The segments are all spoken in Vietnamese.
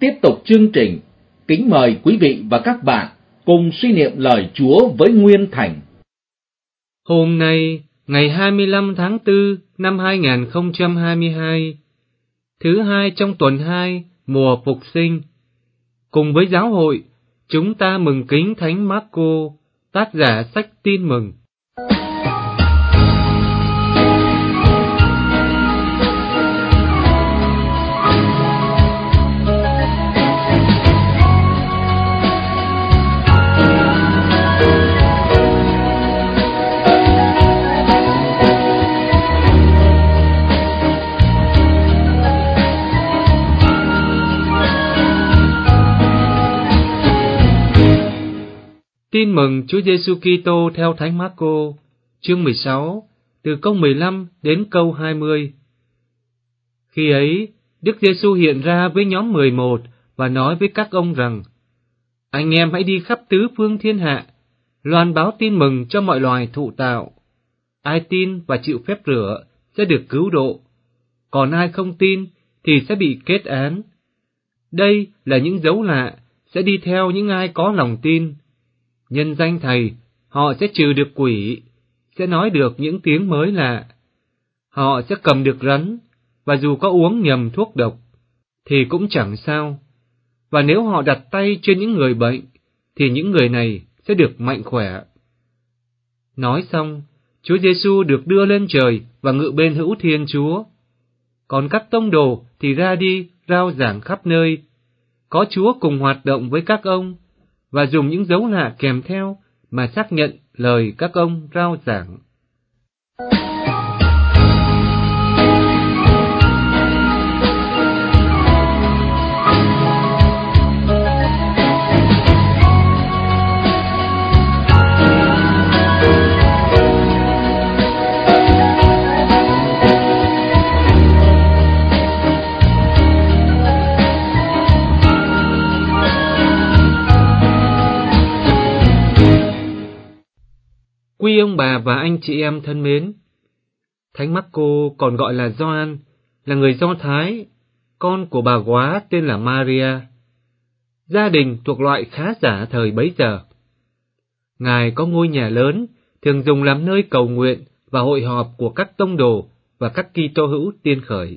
tiếp tục chương trình, kính mời quý vị và các bạn cùng suy niệm lời Chúa với Nguyên Thành. Hôm nay, ngày 25 tháng 4 năm 2022, thứ hai trong tuần 2 mùa Phục sinh, cùng với giáo hội, chúng ta mừng kính Thánh Marco, tác giả sách Tin Mừng. Tin mừng Chúa Giêsu Kitô theo Thánh Marco, chương 16, từ câu 15 đến câu 20. Khi ấy, Đức Giêsu hiện ra với nhóm 11 và nói với các ông rằng: Anh em hãy đi khắp tứ phương thiên hạ, loan báo tin mừng cho mọi loài thụ tạo. Ai tin và chịu phép rửa sẽ được cứu độ, còn ai không tin thì sẽ bị kết án. Đây là những dấu lạ sẽ đi theo những ai có lòng tin. Nhân danh Thầy, họ sẽ trừ được quỷ, sẽ nói được những tiếng mới lạ. Họ sẽ cầm được rắn, và dù có uống nhầm thuốc độc, thì cũng chẳng sao. Và nếu họ đặt tay trên những người bệnh, thì những người này sẽ được mạnh khỏe. Nói xong, Chúa Giêsu được đưa lên trời và ngự bên hữu Thiên Chúa. Còn các tông đồ thì ra đi rao giảng khắp nơi. Có Chúa cùng hoạt động với các ông, và dùng những dấu lạ kèm theo mà xác nhận lời các ông rao giảng. Quý ông bà và anh chị em thân mến, Thánh Marco còn gọi là Gioan, là người Do Thái, con của bà góa tên là Maria. Gia đình thuộc loại khá giả thời bấy giờ. Ngài có ngôi nhà lớn, thường dùng làm nơi cầu nguyện và hội họp của các tông đồ và các Kitô hữu tiên khởi.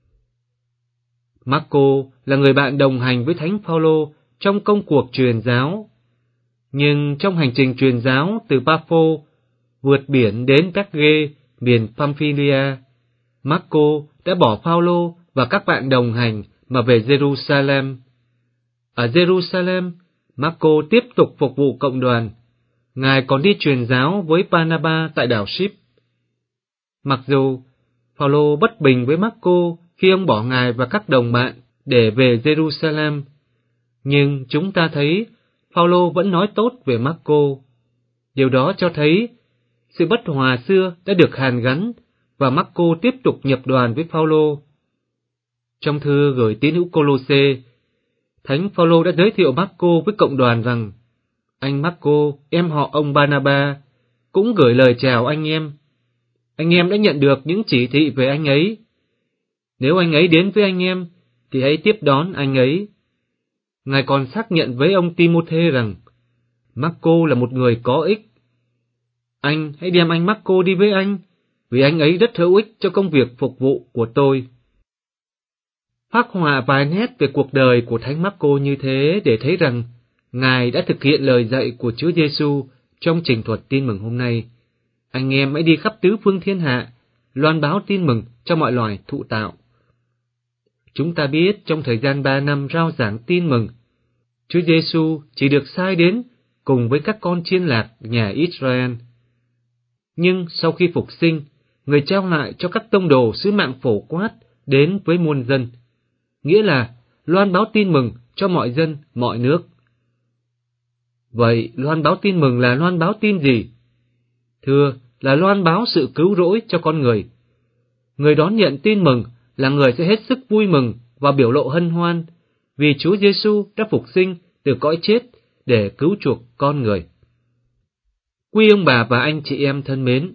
Marco là người bạn đồng hành với Thánh Phaolô trong công cuộc truyền giáo. Nhưng trong hành trình truyền giáo từ Paphos vượt biển đến Perge, miền Pamphylia, Marco đã bỏ Phaolô và các bạn đồng hành mà về Jerusalem. Ở Jerusalem, Marco tiếp tục phục vụ cộng đoàn. Ngài còn đi truyền giáo với Barnabas tại đảo Ship. Mặc dù Phaolô bất bình với Marco khi ông bỏ ngài và các đồng bạn để về Jerusalem, nhưng chúng ta thấy Phaolô vẫn nói tốt về Marco. Điều đó cho thấy sự bất hòa xưa đã được hàn gắn và Marco tiếp tục nhập đoàn với Phaolô. Trong thư gửi tín hữu Cô-lô-sê, Thánh Phaolô đã giới thiệu Marco với cộng đoàn rằng: Anh Marco, em họ ông Barnabas, cũng gửi lời chào anh em. Anh em đã nhận được những chỉ thị về anh ấy. Nếu anh ấy đến với anh em, thì hãy tiếp đón anh ấy. Ngài còn xác nhận với ông Timôthê rằng Marco là một người có ích. Anh hãy đem anh Marco đi với anh, vì anh ấy rất hữu ích cho công việc phục vụ của tôi. Phác họa vài nét về cuộc đời của Thánh Marco như thế để thấy rằng Ngài đã thực hiện lời dạy của Chúa Giêsu trong trình thuật tin mừng hôm nay. Anh em hãy đi khắp tứ phương thiên hạ, loan báo tin mừng cho mọi loài thụ tạo. Chúng ta biết trong thời gian 3 năm rao giảng tin mừng, Chúa Giêsu chỉ được sai đến cùng với các con chiên lạc nhà Israel. Nhưng sau khi phục sinh, Người trao lại cho các tông đồ sứ mạng phổ quát đến với muôn dân, nghĩa là loan báo tin mừng cho mọi dân, mọi nước. Vậy loan báo tin mừng là loan báo tin gì? Thưa, là loan báo sự cứu rỗi cho con người. Người đón nhận tin mừng là người sẽ hết sức vui mừng và biểu lộ hân hoan, vì Chúa Giêsu đã phục sinh từ cõi chết để cứu chuộc con người. Quý ông bà và anh chị em thân mến,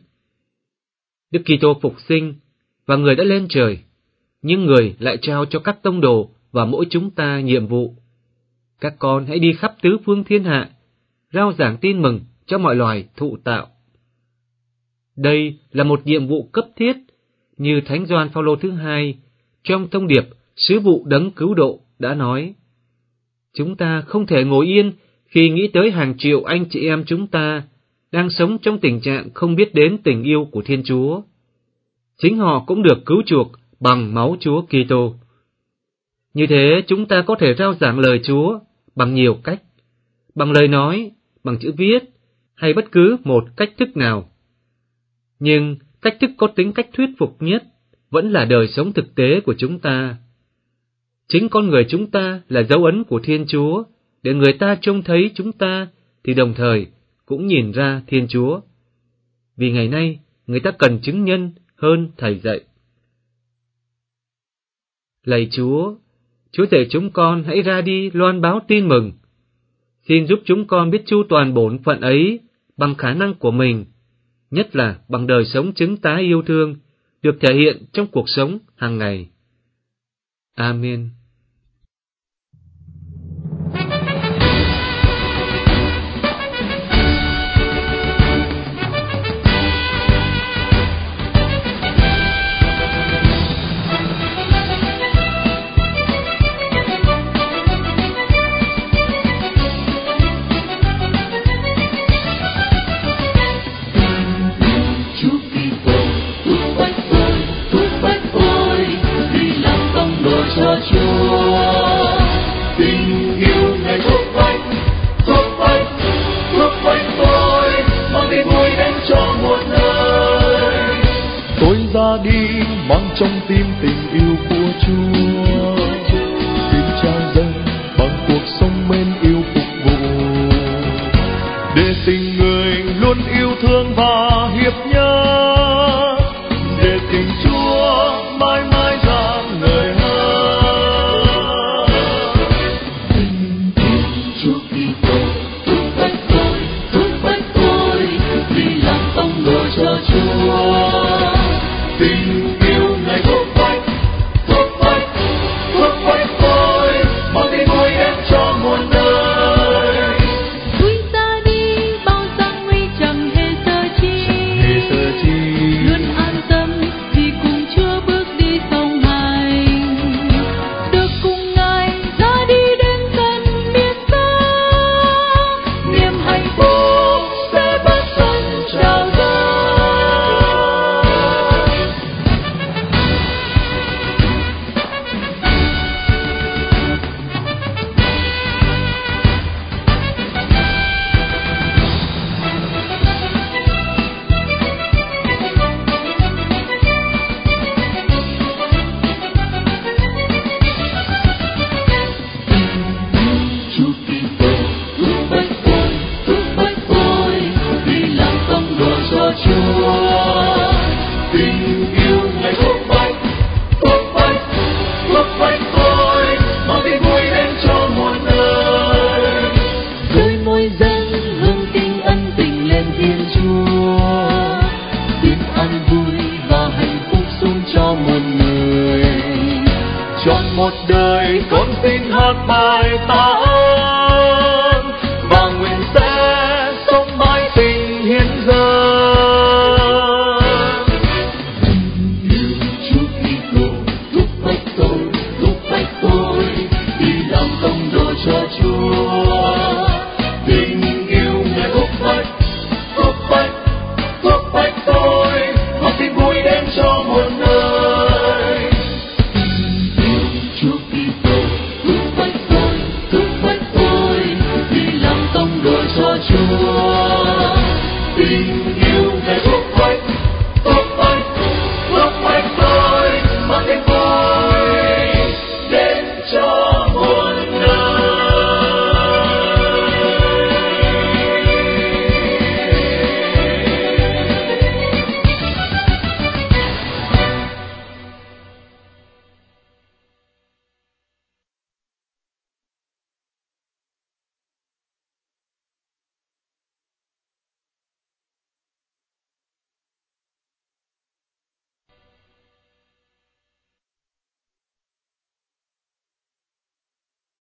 Đức Kitô phục sinh và Người đã lên trời, nhưng Người lại trao cho các tông đồ và mỗi chúng ta nhiệm vụ. Các con hãy đi khắp tứ phương thiên hạ, rao giảng tin mừng cho mọi loài thụ tạo. Đây là một nhiệm vụ cấp thiết, như Thánh Gioan Phaolô thứ hai trong thông điệp sứ vụ đấng cứu độ đã nói. Chúng ta không thể ngồi yên khi nghĩ tới hàng triệu anh chị em chúng ta đang sống trong tình trạng không biết đến tình yêu của Thiên Chúa. Chính họ cũng được cứu chuộc bằng máu Chúa Kitô. Như thế chúng ta có thể rao giảng lời Chúa bằng nhiều cách, bằng lời nói, bằng chữ viết, hay bất cứ một cách thức nào. Nhưng cách thức có tính cách thuyết phục nhất vẫn là đời sống thực tế của chúng ta. Chính con người chúng ta là dấu ấn của Thiên Chúa, để người ta trông thấy chúng ta thì đồng thời cũng nhìn ra Thiên Chúa. Vì ngày nay người ta cần chứng nhân hơn thầy dạy. Lạy Chúa, Chúa dạy chúng con hãy ra đi loan báo tin mừng. Xin giúp chúng con biết chu toàn bổn phận ấy bằng khả năng của mình, nhất là bằng đời sống chứng tá yêu thương, được thể hiện trong cuộc sống hàng ngày. Amen. Đi mang trong tim tình yêu của Chúa, xin trao dâng bằng cuộc sống mến yêu phục vụ, để tình người luôn yêu thương và hiệp nhất, để tình Chúa mãi mãi rạng ngời hơn. Tình yêu Chúa Kitô thúc bách tôi đi làm tông đồ cho Chúa. Tình yêu Ngài thúc bách tôi, mang tin vui đến cho muôn nơi. Vui ra đi bao gian nguy chẳng hề sợ chi, luôn an tâm vì cùng Chúa bước đi song hành, được cùng Ngài ra đi đến tận miền xa, niềm hạnh phúc sẽ bất tận trào dâng. Chúa Kitô thúc bách tôi đi làm tông đồ cho Chúa. Tình yêu Ngài thúc bách tôi, mang tin vui đến cho muôn nơi. Đôi môi dâng hương tình ân tình lên Thiên Chúa, Tin an vui và hạnh phúc xuống cho muôn người. Trọn một đời con xin hát bài tạ